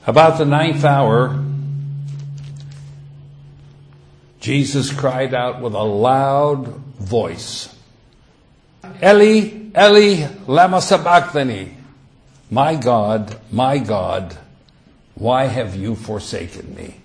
About the 9th hour, Jesus cried out with a loud voice, Eli, Eli, lama sabachthani. My God, why have you forsaken me?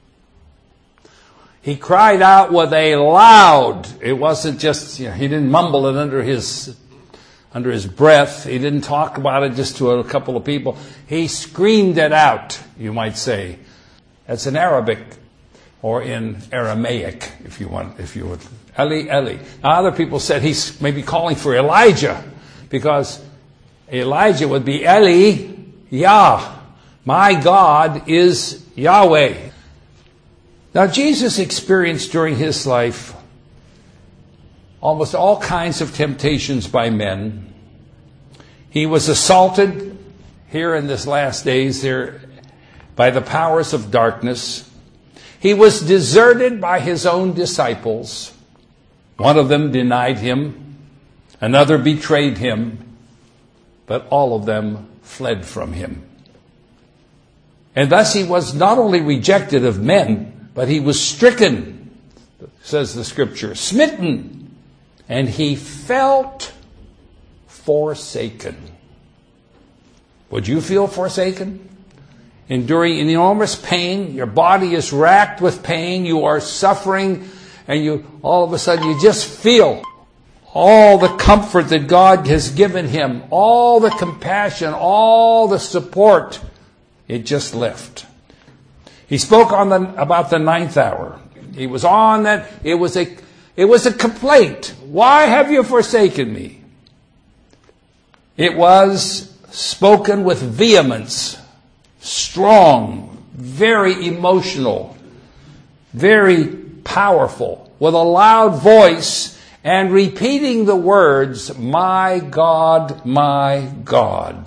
He cried out with a loud, it wasn't just, he didn't mumble it under his breath. He didn't talk about it just to a couple of people. He screamed it out, you might say. That's in Arabic or in Aramaic, if you would. Eli, Eli. Now other people said he's maybe calling for Elijah, because Elijah would be Eli, Yah. My God is Yahweh. Now Jesus experienced during his life almost all kinds of temptations by men. He was assaulted here in this last days there by the powers of darkness. He was deserted by his own disciples. One of them denied him. Another betrayed him. But all of them fled from him. And thus he was not only rejected of men, but he was stricken, says the scripture, smitten, and he felt forsaken. Would you feel forsaken? Enduring enormous pain, your body is racked with pain, you are suffering, and you all of a sudden you just feel all the comfort that God has given him, all the compassion, all the support, it just left. He spoke about the 9th hour. He was on that. It was a complaint. Why have you forsaken me? It was spoken with vehemence, strong, very emotional, very powerful, with a loud voice and repeating the words, my God, my God.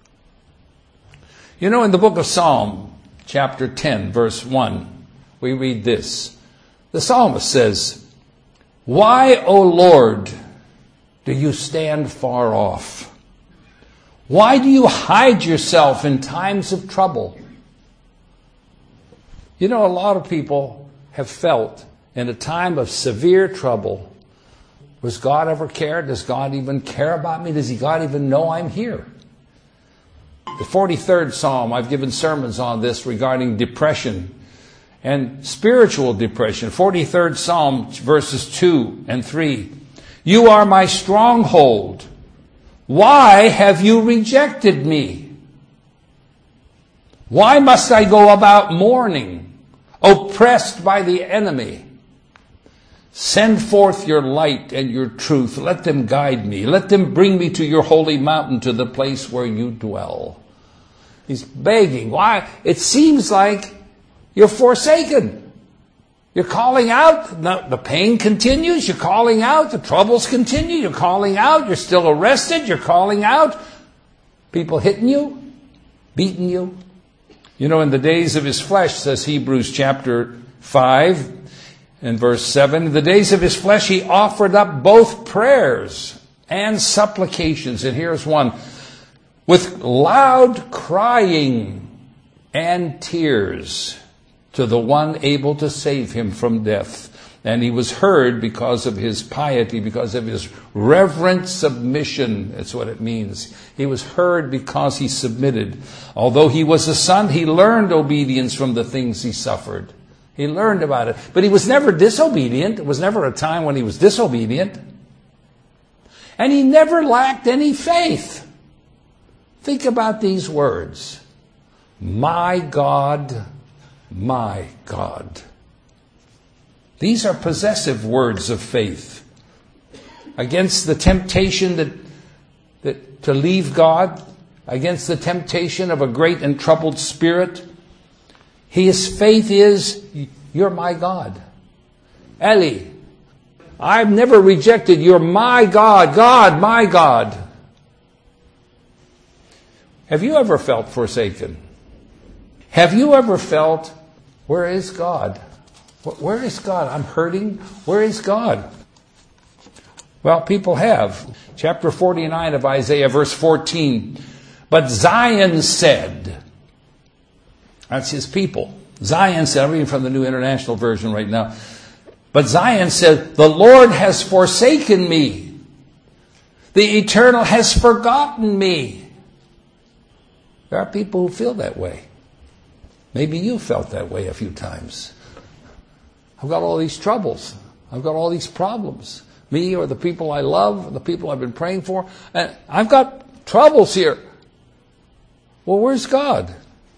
You know, in the book of Psalm, chapter 10, verse 1, we read this. The psalmist says, why, O Lord, do you stand far off? Why do you hide yourself in times of trouble? You know, a lot of people have felt in a time of severe trouble, does God ever care? Does God even care about me? Does God even know I'm here? The 43rd Psalm, I've given sermons on this regarding depression and spiritual depression. 43rd Psalm, verses 2 and 3. You are my stronghold. Why have you rejected me? Why must I go about mourning, oppressed by the enemy? Send forth your light and your truth. Let them guide me. Let them bring me to your holy mountain, to the place where you dwell. He's begging. Why? It seems like you're forsaken. You're calling out. The pain continues. You're calling out. The troubles continue. You're calling out. You're still arrested. You're calling out. People hitting you, beating you. You know, in the days of his flesh, says Hebrews chapter 5 and verse 7, in the days of his flesh he offered up both prayers and supplications. And here's one. With loud crying and tears to the one able to save him from death. And he was heard because of his piety, because of his reverent submission. That's what it means. He was heard because he submitted. Although he was a son, he learned obedience from the things he suffered. He learned about it. But he was never disobedient. There was never a time when he was disobedient. And he never lacked any faith. Think about these words. My God, my God. These are possessive words of faith. Against the temptation that to leave God, against the temptation of a great and troubled spirit, his faith is, you're my God. Eli, I've never rejected, you're my God. God, my God. Have you ever felt forsaken? Have you ever felt, where is God? Where is God? I'm hurting. Where is God? Well, people have. Chapter 49 of Isaiah, verse 14. But Zion said, That's his people. Zion said, I'm reading from the New International Version right now. But Zion said, the Lord has forsaken me. The Eternal has forgotten me. There are people who feel that way. Maybe you felt that way a few times. I've got all these troubles. I've got all these problems. Me or the people I love, or the people I've been praying for. And I've got troubles here. Well, where's God?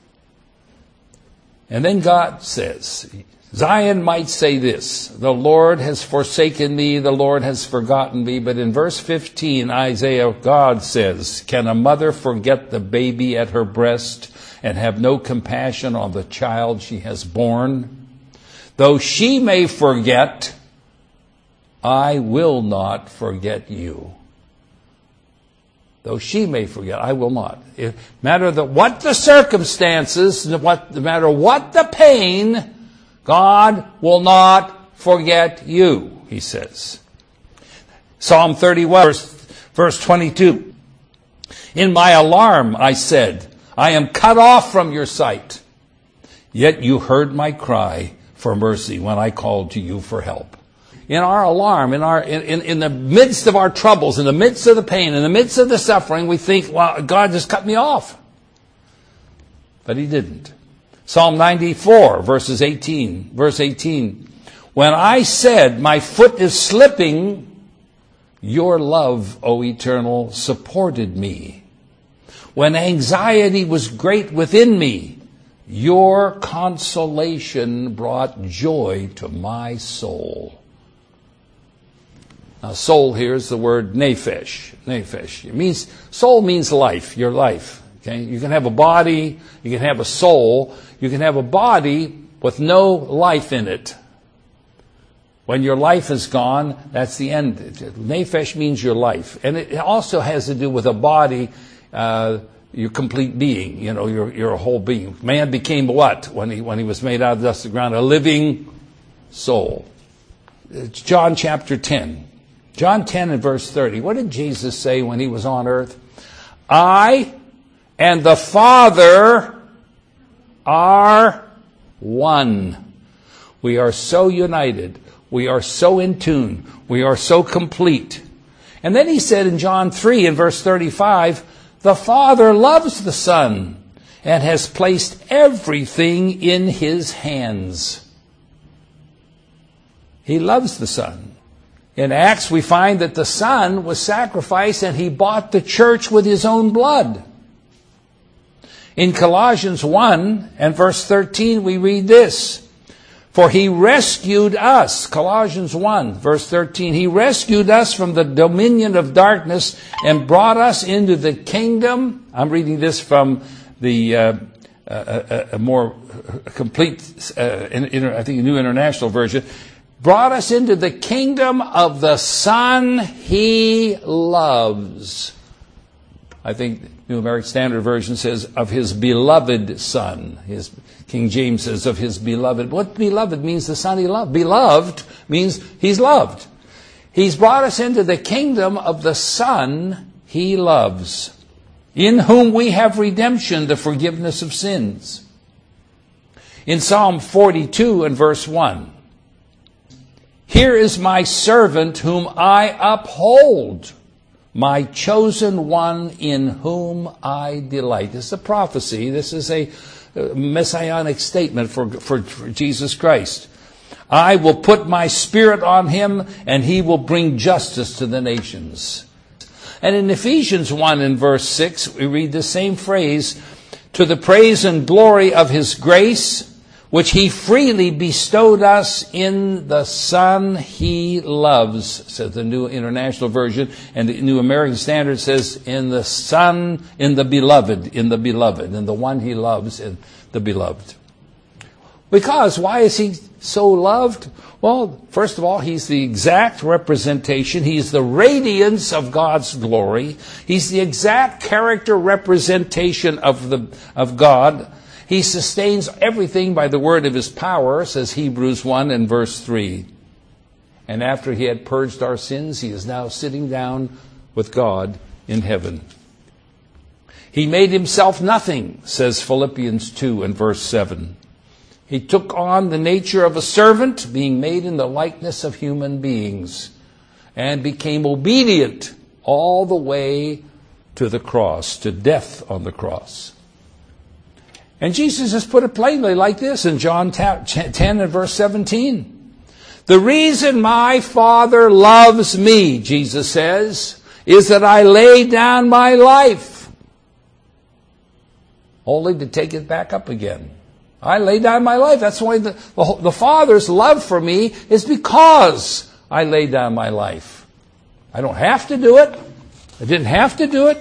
And then God says, Zion might say this, the Lord has forsaken me, the Lord has forgotten me. But in verse 15, Isaiah, God says, can a mother forget the baby at her breast and have no compassion on the child she has borne? Though she may forget, I will not forget you. Though she may forget, I will not. No matter what the circumstances, no matter what the pain, God will not forget you, he says. Psalm 31, verse 22. In my alarm, I said, I am cut off from your sight. Yet you heard my cry for mercy when I called to you for help. In our alarm, in the midst of our troubles, in the midst of the pain, in the midst of the suffering, we think, well, God just cut me off. But he didn't. Psalm 94, verse 18. When I said, my foot is slipping, your love, O Eternal, supported me. When anxiety was great within me, your consolation brought joy to my soul. Now, soul here is the word nephesh. Nephesh. It means, soul means life, your life. Okay? You can have a body, you can have a soul, you can have a body with no life in it. When your life is gone, that's the end. Nephesh means your life. And it also has to do with a body, your complete being. You know, you're a whole being. Man became what? When he was made out of the dust of the ground? A living soul. It's John chapter 10. John 10 and verse 30. What did Jesus say when he was on earth? I and the Father are one. We are so united. We are so in tune. We are so complete. And then he said in John 3 and verse 35, the Father loves the Son and has placed everything in his hands. He loves the Son. In Acts, we find that the Son was sacrificed and he bought the church with his own blood. In Colossians 1 and verse 13, we read this. For he rescued us, Colossians 1 verse 13, he rescued us from the dominion of darkness and brought us into the kingdom. I'm reading this from the a more complete, I think, New International Version. Brought us into the kingdom of the Son he loves. I think New American Standard Version says of his beloved Son. His King James says of his beloved. What beloved means? The Son he loved. Beloved means he's loved. He's brought us into the kingdom of the Son he loves, in whom we have redemption, the forgiveness of sins. In Psalm 42 and verse 1, here is my servant whom I uphold, my chosen one in whom I delight. This is a prophecy. This is a messianic statement for Jesus Christ. I will put my spirit on him, and he will bring justice to the nations. And in Ephesians 1 and verse 6, we read the same phrase, to the praise and glory of his grace, which he freely bestowed us in the Son he loves, says the New International Version, and the New American Standard says, in the Son, in the beloved, in the one he loves, in the beloved. Because, why is he so loved? Well, first of all, he's the exact representation. He's the radiance of God's glory. He's the exact character representation of God. He sustains everything by the word of his power, says Hebrews 1 and verse 3. And after he had purged our sins, he is now sitting down with God in heaven. He made himself nothing, says Philippians 2 and verse 7. He took on the nature of a servant, being made in the likeness of human beings, and became obedient all the way to the cross, to death on the cross. And Jesus has put it plainly like this in John 10 and verse 17. The reason my Father loves me, Jesus says, is that I lay down my life, only to take it back up again. I lay down my life. That's why the Father's love for me is because I lay down my life. I don't have to do it. I didn't have to do it.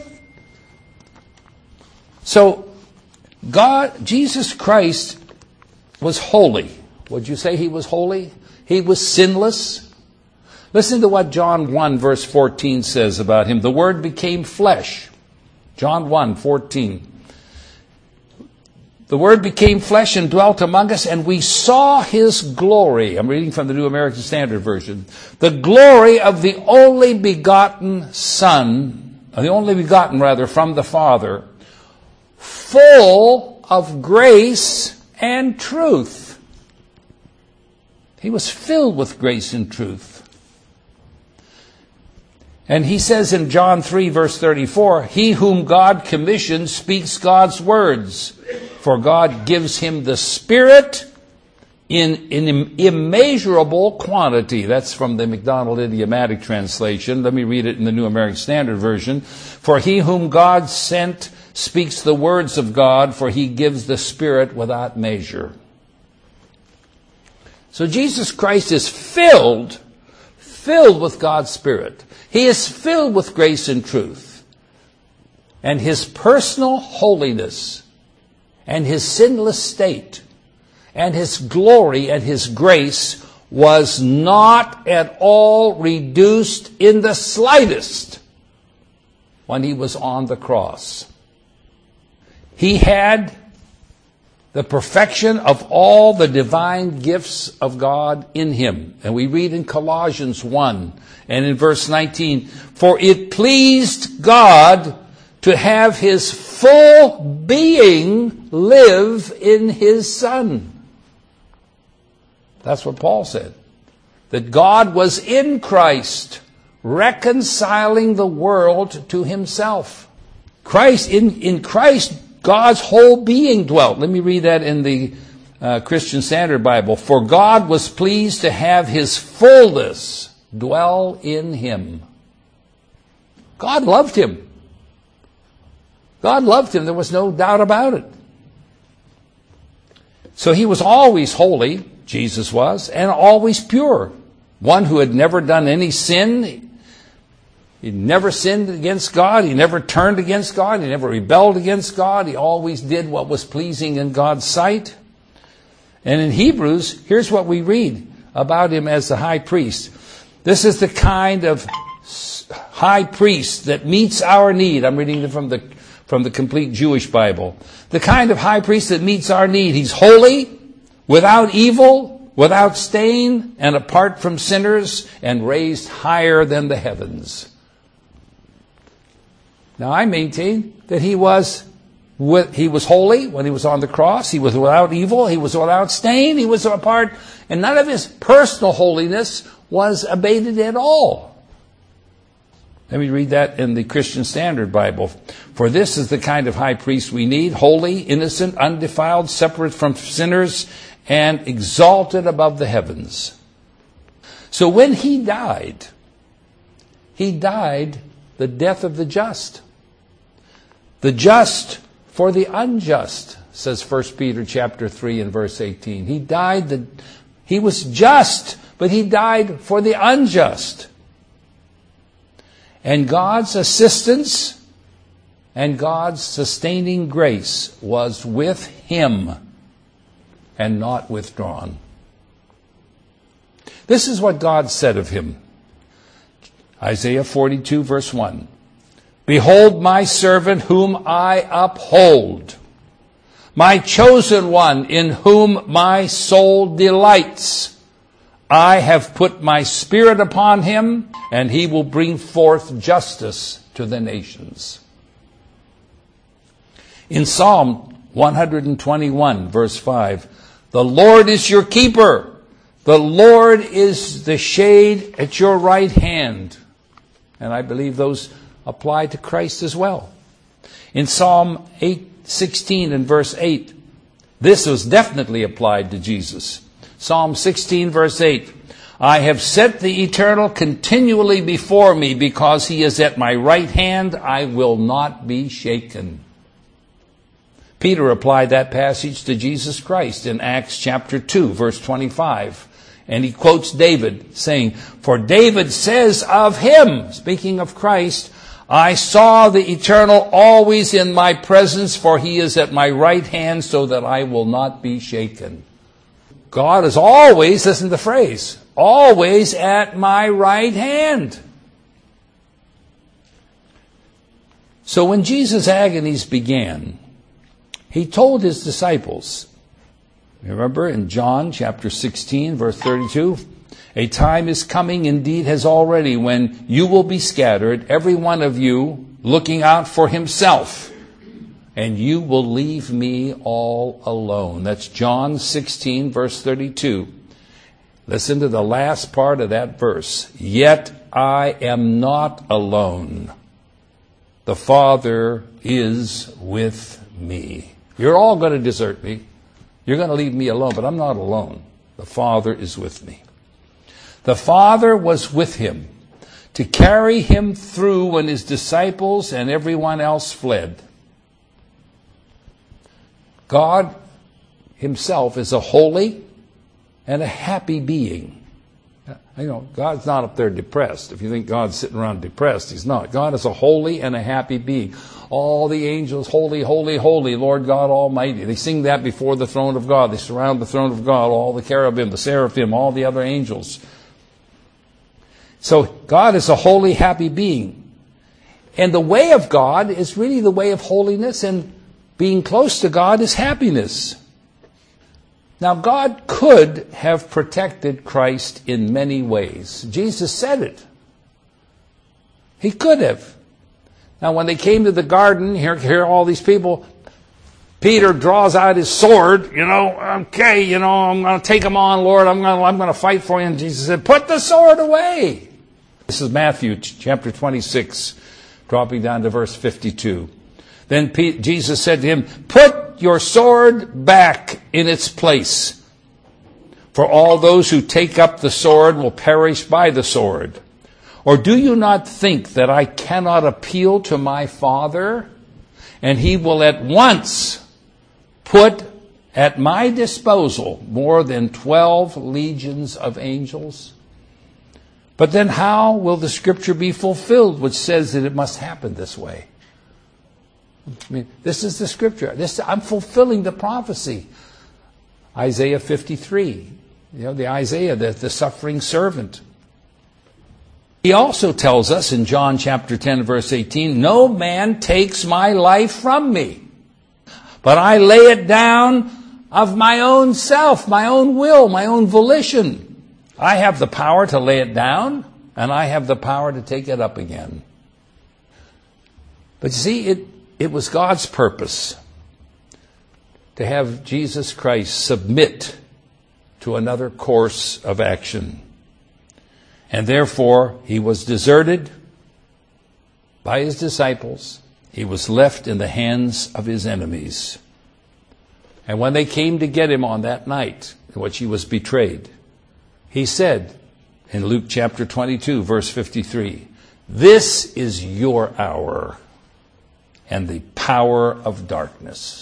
So, Jesus Christ was holy. Would you say he was holy? He was sinless. Listen to what John 1 verse 14 says about him. The Word became flesh. John 1:14. The Word became flesh and dwelt among us, and we saw his glory. I'm reading from the New American Standard Version. The glory of the only begotten Son, from the Father, full of grace and truth. He was filled with grace and truth. And he says in John 3 verse 34, he whom God commissions speaks God's words, for God gives him the Spirit in an immeasurable quantity. That's from the MacDonald Idiomatic Translation. Let me read it in the New American Standard Version. For he whom God sent speaks the words of God, for he gives the Spirit without measure. So Jesus Christ is filled with God's Spirit. He is filled with grace and truth. And his personal holiness and his sinless state and his glory and his grace was not at all reduced in the slightest when he was on the cross. He had the perfection of all the divine gifts of God in him. And we read in Colossians 1 and in verse 19, for it pleased God to have his full being live in his Son. That's what Paul said. That God was in Christ, reconciling the world to himself. In Christ, God's whole being dwelt. Let me read that in the Christian Standard Bible. For God was pleased to have his fullness dwell in him. God loved him. God loved him. There was no doubt about it. So he was always holy, Jesus was, and always pure. One who had never done any sin. He never sinned against God. He never turned against God. He never rebelled against God. He always did what was pleasing in God's sight. And in Hebrews, here's what we read about him as the high priest. This is the kind of high priest that meets our need. I'm reading from the Complete Jewish Bible. The kind of high priest that meets our need. He's holy, without evil, without stain, and apart from sinners, and raised higher than the heavens. Now, I maintain that he was holy when he was on the cross. He was without evil. He was without stain. He was apart. And none of his personal holiness was abated at all. Let me read that in the Christian Standard Bible. For this is the kind of high priest we need, holy, innocent, undefiled, separate from sinners, and exalted above the heavens. So when he died the death of the just. The just for the unjust, says 1 Peter chapter 3 and verse 18. He was just, but he died for the unjust. And God's assistance and God's sustaining grace was with him and not withdrawn. This is what God said of him. Isaiah 42 verse 1. Behold my servant whom I uphold, my chosen one in whom my soul delights. I have put my Spirit upon him, and he will bring forth justice to the nations. In Psalm 121, verse 5, the Lord is your keeper. The Lord is the shade at your right hand. And I believe those apply to Christ as well. In Psalm 16 and verse 8, this was definitely applied to Jesus. Psalm 16, verse 8, I have set the Eternal continually before me, because he is at my right hand, I will not be shaken. Peter applied that passage to Jesus Christ in Acts chapter 2, verse 25. And he quotes David, saying, for David says of him, speaking of Christ, I saw the Eternal always in my presence, for he is at my right hand, so that I will not be shaken. God is always, listen to the phrase, always at my right hand. So when Jesus' agonies began, he told his disciples, remember in John chapter 16, verse 32, a time is coming, indeed has already, when you will be scattered, every one of you looking out for himself, and you will leave me all alone. That's John 16, verse 32. Listen to the last part of that verse. Yet I am not alone. The Father is with me. You're all going to desert me. You're going to leave me alone, but I'm not alone. The Father is with me. The Father was with him to carry him through when his disciples and everyone else fled. God himself is a holy and a happy being. You know, God's not up there depressed. If you think God's sitting around depressed, he's not. God is a holy and a happy being. All the angels, holy, holy, holy, Lord God Almighty. They sing that before the throne of God. They surround the throne of God, all the cherubim, the seraphim, all the other angels. So God is a holy, happy being. And the way of God is really the way of holiness, and being close to God is happiness. Now, God could have protected Christ in many ways. Jesus said it. He could have. Now, when they came to the garden, here all these people, Peter draws out his sword, okay, I'm going to take him on, Lord, I'm going to fight for you. And Jesus said, put the sword away. This is Matthew chapter 26, dropping down to verse 52. Then Jesus said to him, put your sword back in its place. For all those who take up the sword will perish by the sword. Or do you not think that I cannot appeal to my Father, and he will at once put at my disposal more than 12 legions of angels? But then how will the scripture be fulfilled, which says that it must happen this way? I mean, this is the scripture. I'm fulfilling the prophecy. Isaiah 53, the Isaiah, the suffering servant. He also tells us in John chapter 10, verse 18, no man takes my life from me, but I lay it down of my own self, my own will, my own volition. I have the power to lay it down, and I have the power to take it up again. But you see, it was God's purpose to have Jesus Christ submit to another course of action. And therefore, he was deserted by his disciples. He was left in the hands of his enemies. And when they came to get him on that night in which he was betrayed, he said in Luke chapter 22, verse 53, this is your hour and the power of darkness.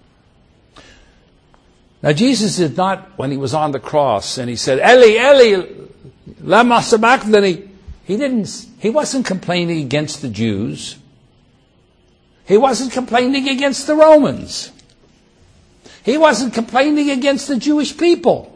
Now Jesus did not, when he was on the cross and he said, Eli, Eli, lama sabachthani, he wasn't complaining against the Jews. He wasn't complaining against the Romans. He wasn't complaining against the Jewish people.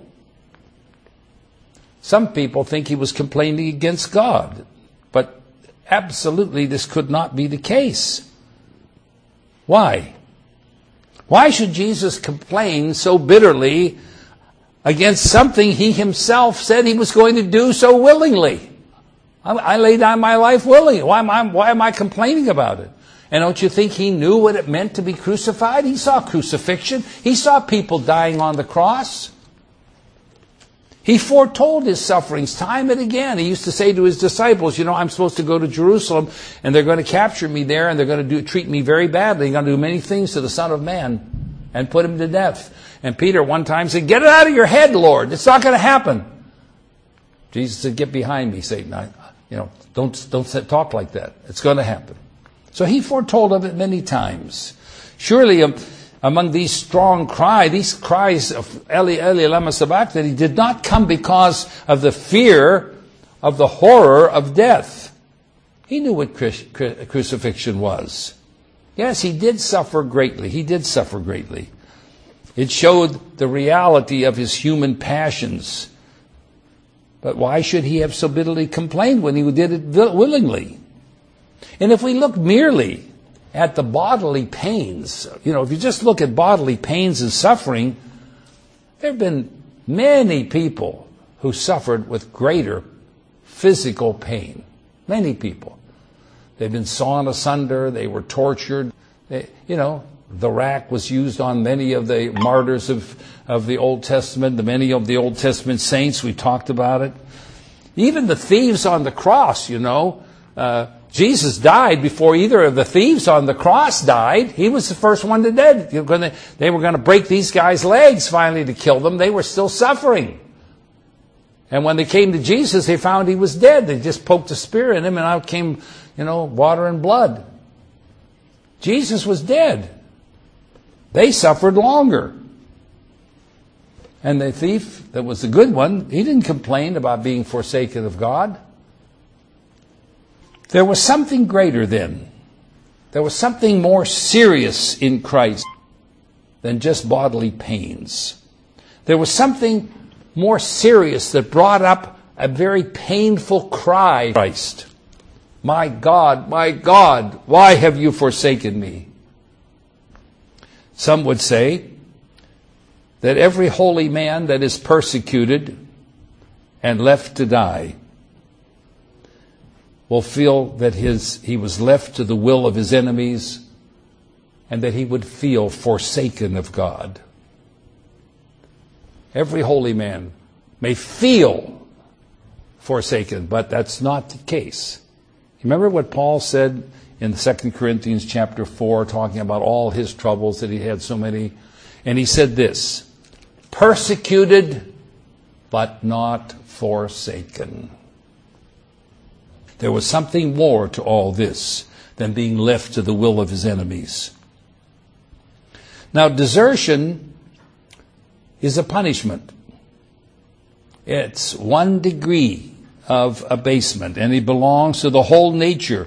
Some people think he was complaining against God, but absolutely this could not be the case. Why? Why should Jesus complain so bitterly against something he himself said he was going to do so willingly? I lay down my life willingly. Why am I complaining about it? And don't you think he knew what it meant to be crucified? He saw crucifixion. He saw people dying on the cross. He foretold his sufferings time and again. He used to say to his disciples, I'm supposed to go to Jerusalem, and they're going to capture me there, and they're going to treat me very badly. They're going to do many things to the Son of Man and put him to death. And Peter one time said, "Get it out of your head, Lord. It's not going to happen." Jesus said, "Get behind me, Satan. Don't talk like that. It's going to happen." So he foretold of it many times. Surely among these cries of Eli, Eli, lama sabachthani, did not come because of the fear of the horror of death. He knew what crucifixion was. Yes, he did suffer greatly. It showed the reality of his human passions. But why should he have so bitterly complained when he did it willingly? And if we look merely at the bodily pains, if you just look at bodily pains and suffering, there have been many people who suffered with greater physical pain. Many people. They've been sawn asunder, they were tortured. The rack was used on many of the martyrs of the Old Testament, many of the Old Testament saints. We talked about it. Even the thieves on the cross, Jesus died before either of the thieves on the cross died. He was the first one to dead. They were going to break these guys' legs finally to kill them. They were still suffering. And when they came to Jesus, they found he was dead. They just poked a spear in him, and out came, water and blood. Jesus was dead. They suffered longer. And the thief that was the good one, he didn't complain about being forsaken of God. There was something greater then. There was something more serious in Christ than just bodily pains. There was something more serious that brought up a very painful cry. Christ, my God, why have you forsaken me? Some would say that every holy man that is persecuted and left to die will feel that he was left to the will of his enemies, and that he would feel forsaken of God. Every holy man may feel forsaken, but that's not the case. Remember what Paul said in 2 Corinthians chapter 4, talking about all his troubles, that he had so many. And he said this, persecuted but not forsaken. There was something more to all this than being left to the will of his enemies. Now, desertion is a punishment. It's one degree of abasement, and it belongs to the whole nature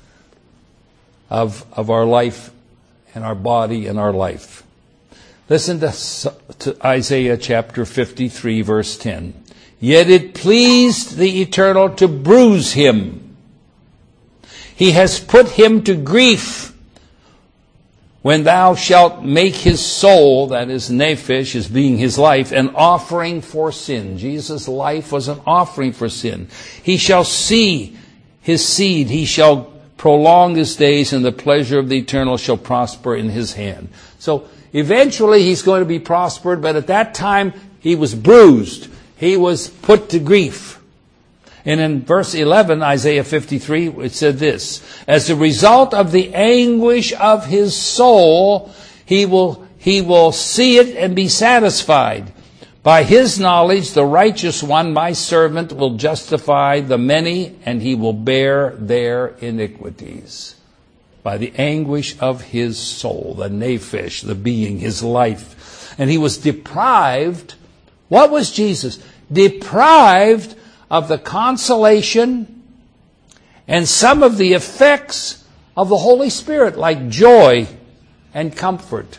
of our life and our body and our life. Listen to Isaiah chapter 53, verse 10. Yet it pleased the Eternal to bruise him. He has put him to grief. When thou shalt make his soul, that is nephesh, as being his life, an offering for sin. Jesus' life was an offering for sin. He shall see his seed. He shall prolong his days, and the pleasure of the Eternal shall prosper in his hand. So eventually he's going to be prospered, but at that time he was bruised. He was put to grief. And in verse 11, Isaiah 53, it said this, as a result of the anguish of his soul, he will see it and be satisfied. By his knowledge, the righteous one, my servant, will justify the many, and he will bear their iniquities. By the anguish of his soul, the nephesh, the being, his life. And he was deprived. What was Jesus? Deprived of the consolation and some of the effects of the Holy Spirit, like joy and comfort.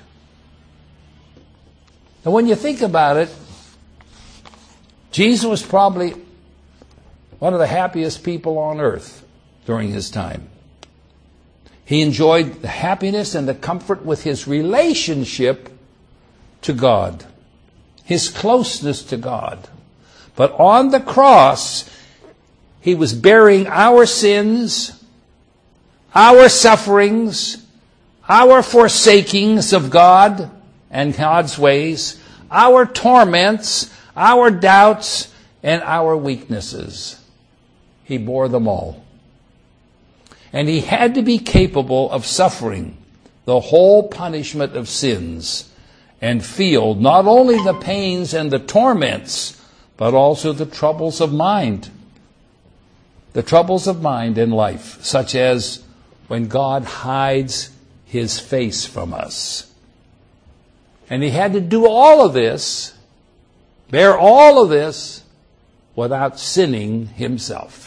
And when you think about it, Jesus was probably one of the happiest people on earth during his time. He enjoyed the happiness and the comfort with his relationship to God, his closeness to God. But on the cross, he was bearing our sins, our sufferings, our forsakings of God and God's ways, our torments, our doubts, and our weaknesses. He bore them all. And he had to be capable of suffering the whole punishment of sins and feel not only the pains and the torments, but also the troubles of mind. The troubles of mind in life, such as when God hides his face from us. And he had to do all of this, bear all of this, without sinning himself.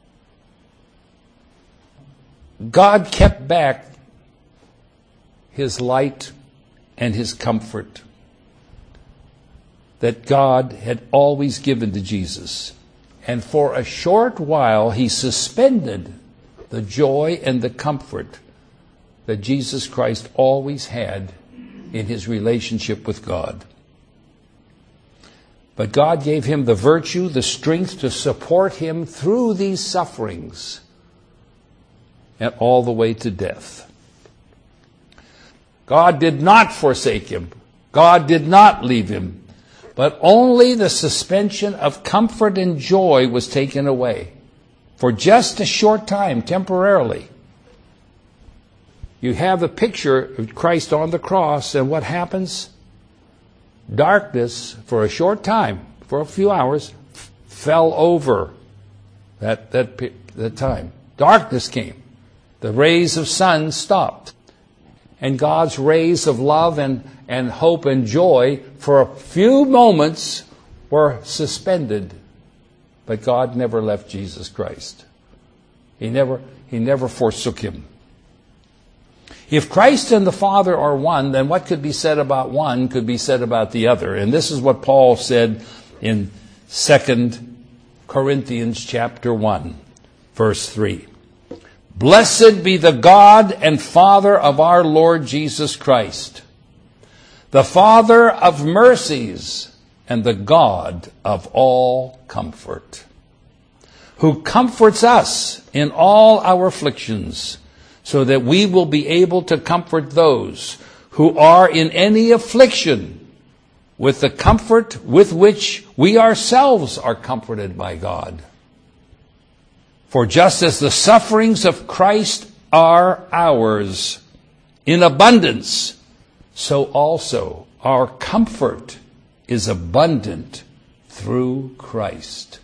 God kept back his light and his comfort that God had always given to Jesus. And for a short while, he suspended the joy and the comfort that Jesus Christ always had in his relationship with God. But God gave him the virtue, the strength to support him through these sufferings and all the way to death. God did not forsake him. God did not leave him. But only the suspension of comfort and joy was taken away for just a short time, temporarily. You have a picture of Christ on the cross, and what happens? Darkness, for a short time, for a few hours, fell over that time. Darkness came. The rays of sun stopped. And God's rays of love and hope and joy for a few moments were suspended. But God never left Jesus Christ. He never forsook him. If Christ and the Father are one, then what could be said about one could be said about the other. And this is what Paul said in 2 Corinthians chapter 1, verse 3. Blessed be the God and Father of our Lord Jesus Christ, the Father of mercies and the God of all comfort, who comforts us in all our afflictions, so that we will be able to comfort those who are in any affliction with the comfort with which we ourselves are comforted by God. For just as the sufferings of Christ are ours in abundance, so also our comfort is abundant through Christ.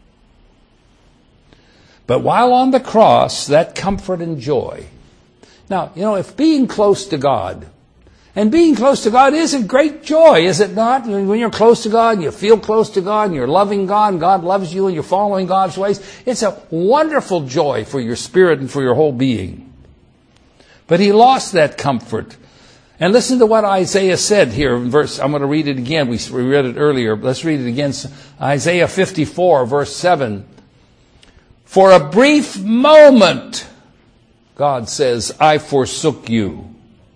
But while on the cross, that comfort and joy. Now, if being close to God, and being close to God is a great joy, is it not? When you're close to God, and you feel close to God, and you're loving God, and God loves you, and you're following God's ways, it's a wonderful joy for your spirit and for your whole being. But he lost that comfort. And listen to what Isaiah said here in verse, I'm going to read it again. We read it earlier. Let's read it again. Isaiah 54, verse 7. For a brief moment, God says, I forsook you.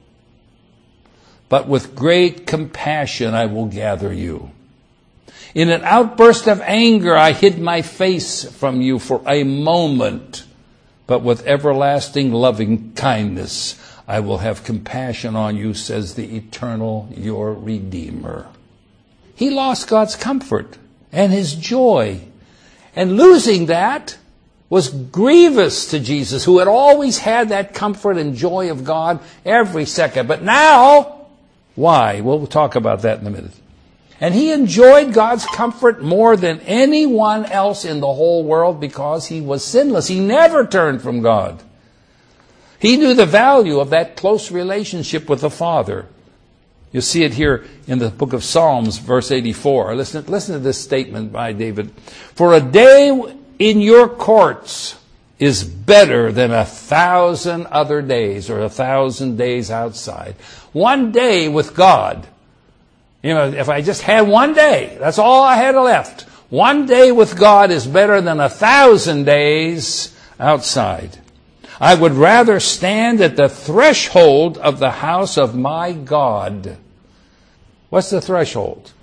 But with great compassion I will gather you. In an outburst of anger I hid my face from you for a moment. But with everlasting loving kindness I will have compassion on you, says the eternal, your Redeemer. He lost God's comfort and his joy. And losing that was grievous to Jesus, who had always had that comfort and joy of God every second. But now, why? Well, we'll talk about that in a minute. And he enjoyed God's comfort more than anyone else in the whole world because he was sinless. He never turned from God. He knew the value of that close relationship with the Father. You see it here in the book of Psalms, verse 84. Listen to this statement by David. For a day in your courts is better than 1,000 other days, or 1,000 days outside. One day with God. If I just had one day, that's all I had left. One day with God is better than 1,000 days outside. I would rather stand at the threshold of the house of my God. What's the threshold?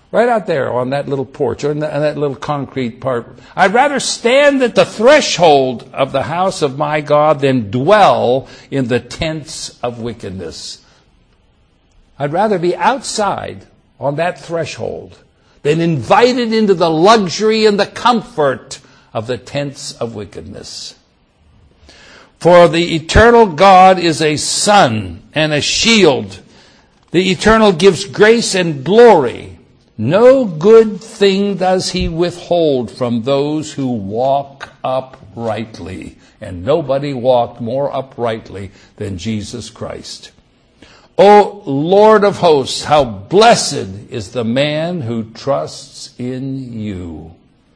Right out there on that little porch or on that little concrete part. I'd rather stand at the threshold of the house of my God than dwell in the tents of wickedness. I'd rather be outside on that threshold than invited into the luxury and the comfort of the tents of wickedness. For the eternal God is a sun and a shield. The eternal gives grace and glory. No good thing does he withhold from those who walk uprightly. And nobody walked more uprightly than Jesus Christ. O Lord of hosts, how blessed is the man who trusts in you.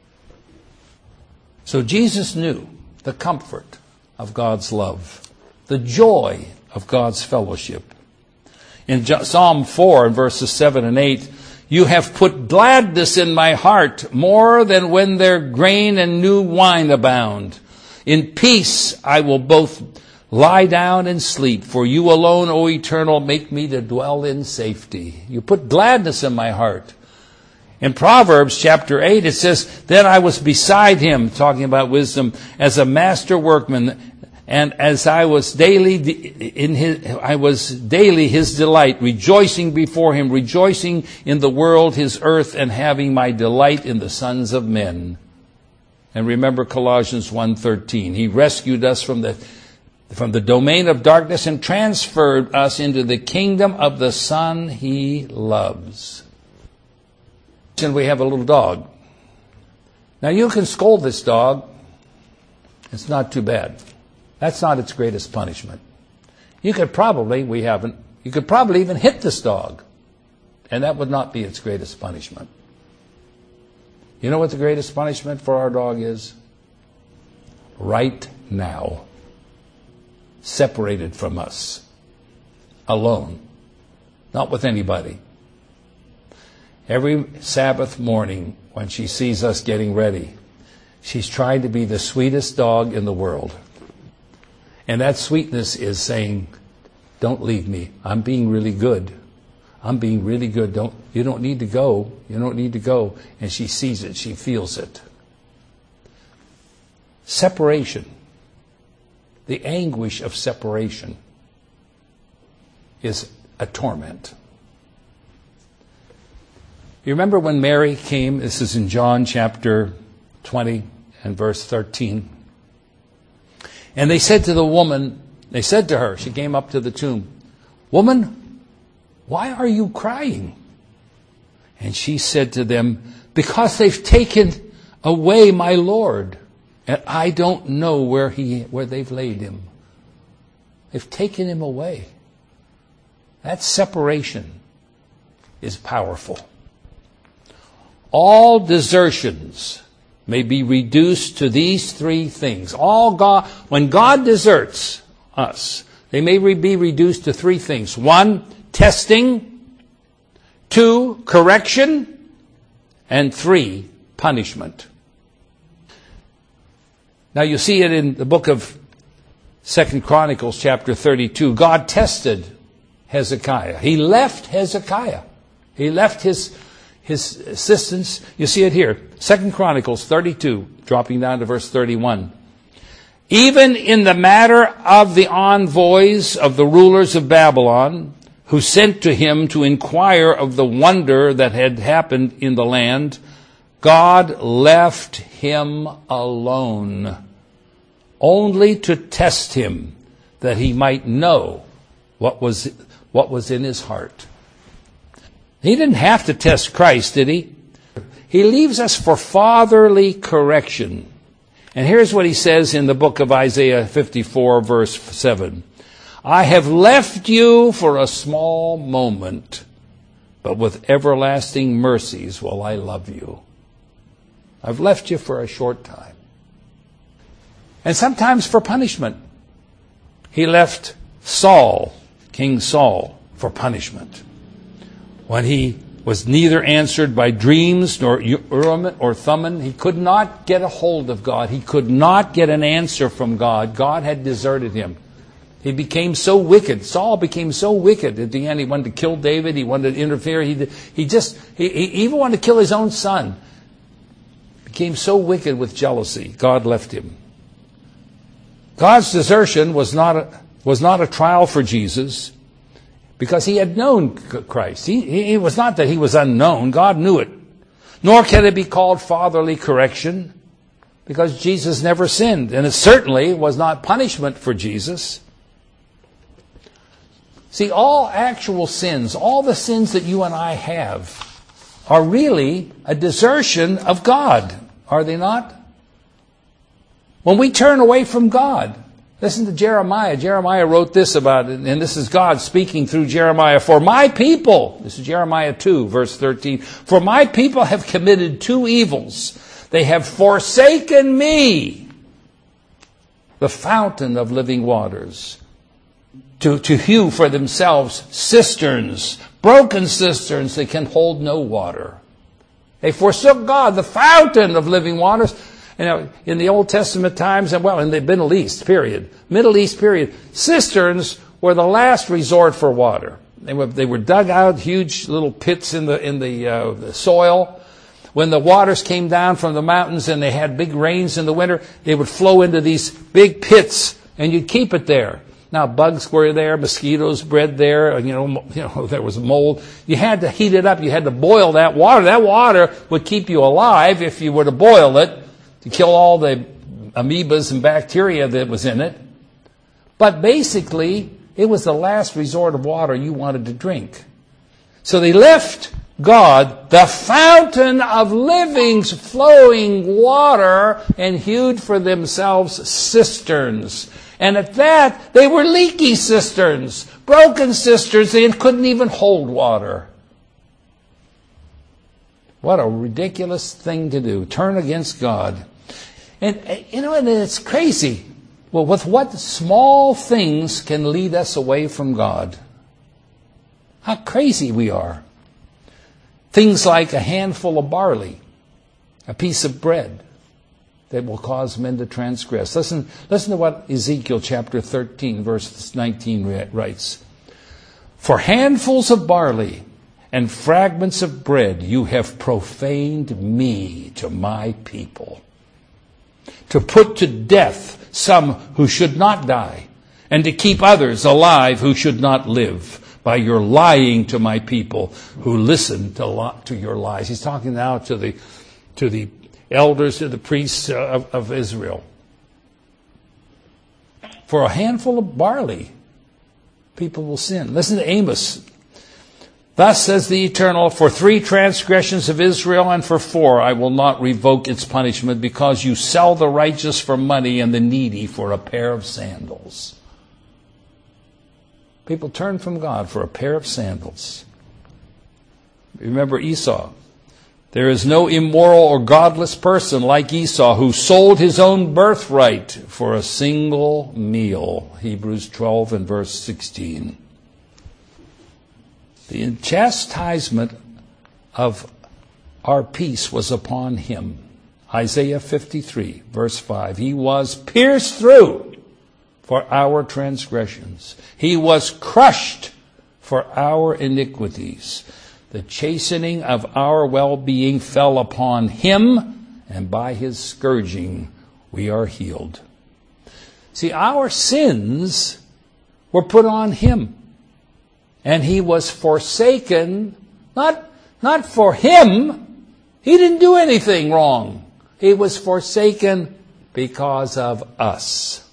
So Jesus knew the comfort of God's love, the joy of God's fellowship. In Psalm 4, verses 7 and 8, you have put gladness in my heart more than when their grain and new wine abound. In peace I will both lie down and sleep, for you alone, O Eternal, make me to dwell in safety. You put gladness in my heart. In Proverbs chapter 8, it says, then I was beside him, talking about wisdom, as a master workman, and as I was daily his delight, rejoicing before him, rejoicing in the world, his earth, and having my delight in the sons of men. And remember Colossians 1:13. He rescued us from the domain of darkness and transferred us into the kingdom of the Son he loves. And we have a little dog. Now you can scold this dog. It's not too bad. That's not its greatest punishment. You could probably even hit this dog. And that would not be its greatest punishment. You know what the greatest punishment for our dog is? Right now. Separated from us. Alone. Not with anybody. Every Sabbath morning when she sees us getting ready, she's trying to be the sweetest dog in the world. And that sweetness is saying, don't leave me. I'm being really good. I'm being really good. You don't need to go. You don't need to go. And she sees it. She feels it. Separation. The anguish of separation is a torment. You remember when Mary came? This is in John chapter 20 and verse 13. And they said to her, she came up to the tomb, woman, why are you crying? And she said to them, because they've taken away my Lord, and I don't know where they've laid him. They've taken him away. That separation is powerful. All desertions may be reduced to these three things. When God deserts us, they may be reduced to three things. 1, testing. 2, correction. And 3, punishment. Now you see it in the book of 2 Chronicles chapter 32. God tested Hezekiah. He left Hezekiah. He left his assistants. You see it here. 2 Chronicles 32, dropping down to verse 31. Even in the matter of the envoys of the rulers of Babylon, who sent to him to inquire of the wonder that had happened in the land, God left him alone, only to test him, that he might know what was in his heart. He didn't have to test Christ, did he? He leaves us for fatherly correction. And here's what he says in the book of Isaiah 54, verse 7. I have left you for a small moment, but with everlasting mercies will I love you. I've left you for a short time. And sometimes for punishment. He left Saul, King Saul, for punishment. When he was neither answered by dreams nor Urim or Thummim, he could not get a hold of God. He could not get an answer from God. God had deserted him. He became so wicked. Saul became so wicked. At the end, he wanted to kill David. He wanted to interfere. He even wanted to kill his own son. Became so wicked with jealousy. God left him. God's desertion was not a trial for Jesus because he had known Christ. It was not that he was unknown. God knew it. Nor can it be called fatherly correction because Jesus never sinned. And it certainly was not punishment for Jesus. See, all actual sins, all the sins that you and I have, are really a desertion of God, are they not? When we turn away from God, listen to Jeremiah. Jeremiah wrote this about it, and this is God speaking through Jeremiah. For my people, this is Jeremiah 2, verse 13, for my people have committed two evils. They have forsaken me, the fountain of living waters, to hew for themselves cisterns, broken cisterns that can hold no water. They forsook God, the fountain of living waters. You know, in the Old Testament times, and well, in the Middle East period, cisterns were the last resort for water. They were dug out, huge little pits in the soil. When the waters came down from the mountains and they had big rains in the winter, they would flow into these big pits, and you'd keep it there. Now, bugs were there, mosquitoes bred there, you know, there was mold. You had to heat it up. You had to boil that water. That water would keep you alive if you were to boil it to kill all the amoebas and bacteria that was in it. But basically, it was the last resort of water you wanted to drink. So they left God, the fountain of living, flowing water, and hewed for themselves cisterns. And at that, they were leaky cisterns, broken cisterns. They couldn't even hold water. What a ridiculous thing to do. Turn against God. And, you know, and it's crazy. Well, with what small things can lead us away from God? How crazy we are. Things like a handful of barley, a piece of bread, that will cause men to transgress. Listen to what Ezekiel chapter 13, verse 19 writes. For handfuls of barley and fragments of bread you have profaned me to my people, to put to death some who should not die, and to keep others alive who should not live, by your lying to my people who listen to your lies. He's talking now to the elders, to the priests of Israel. For a handful of barley, people will sin. Listen to Amos. Thus says the Eternal, for 3 transgressions of Israel and for 4 I will not revoke its punishment, because you sell the righteous for money and the needy for a pair of sandals. People turn from God for a pair of sandals. Remember Esau. There is no immoral or godless person like Esau who sold his own birthright for a single meal. Hebrews 12 and verse 16. The chastisement of our peace was upon him. Isaiah 53 verse 5. He was pierced through for our transgressions. He was crushed for our iniquities. The chastening of our well-being fell upon him, and by his scourging we are healed. See, our sins were put on him, and he was forsaken, not for him. He didn't do anything wrong. He was forsaken because of us.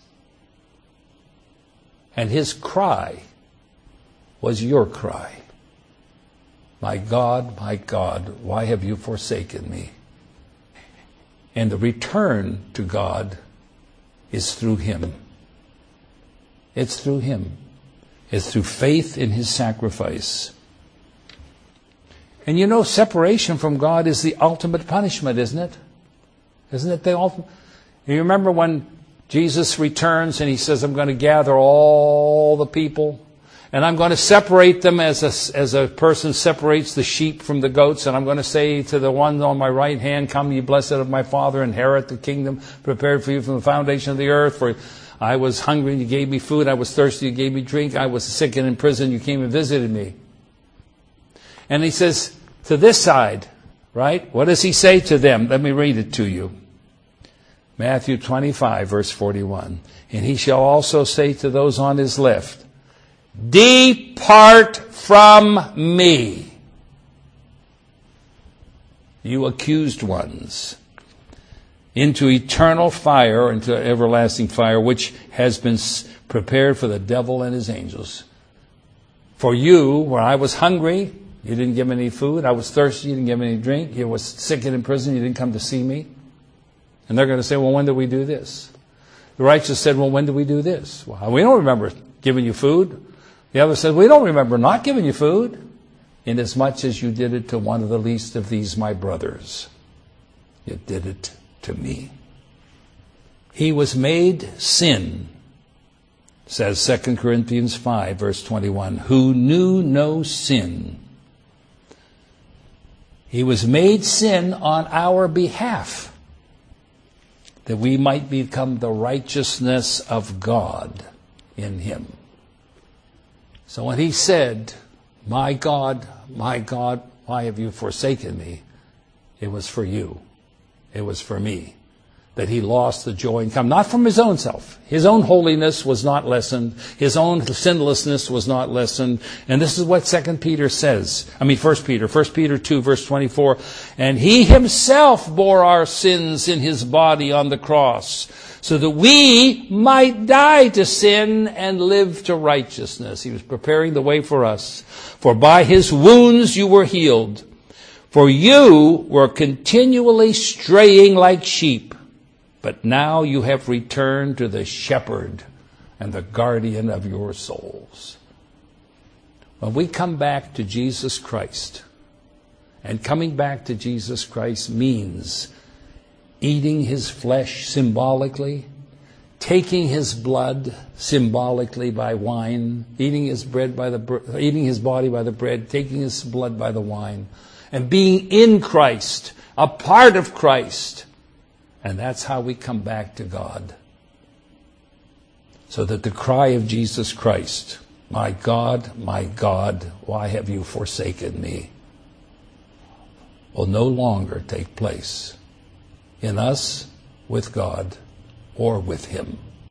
And his cry was your cry. My God, why have you forsaken me? And the return to God is through him. It's through him. It's through faith in his sacrifice. And you know, separation from God is the ultimate punishment, isn't it? Isn't it the ultimate? You remember when Jesus returns and he says, I'm going to gather all the people, and I'm going to separate them as a person separates the sheep from the goats. And I'm going to say to the one on my right hand, come ye blessed of my Father, inherit the kingdom prepared for you from the foundation of the earth. For I was hungry and you gave me food. I was thirsty, you gave me drink. I was sick and in prison, you came and visited me. And he says, to this side, right? What does he say to them? Let me read it to you. Matthew 25, verse 41. And he shall also say to those on his left, depart from me, you accused ones, into eternal fire, into everlasting fire, which has been prepared for the devil and his angels. For you, where I was hungry, you didn't give me any food. I was thirsty, you didn't give me any drink. You was sick and in prison, you didn't come to see me. And they're going to say, well, when did we do this? The righteous said, well, when did we do this? Well, we don't remember giving you food. The other said, we don't remember not giving you food, inasmuch as you did it to one of the least of these my brothers. You did it to me. He was made sin, says 2 Corinthians 5, verse 21, who knew no sin. He was made sin on our behalf, that we might become the righteousness of God in him. So when he said, my God, why have you forsaken me? It was for you. It was for me. That he lost the joy and come, not from his own self. His own holiness was not lessened. His own sinlessness was not lessened. And this is what 1 Peter 2, verse 24. And he himself bore our sins in his body on the cross, so that we might die to sin and live to righteousness. He was preparing the way for us. For by his wounds you were healed. For you were continually straying like sheep, but now you have returned to the shepherd and the guardian of your souls. When we come back to Jesus Christ, and coming back to Jesus Christ means eating his flesh symbolically, taking his blood symbolically by wine, eating his body by the bread, taking his blood by the wine, and being in Christ, a part of Christ. And that's how we come back to God. So that the cry of Jesus Christ, my God, why have you forsaken me, will no longer take place in us, with God, or with him.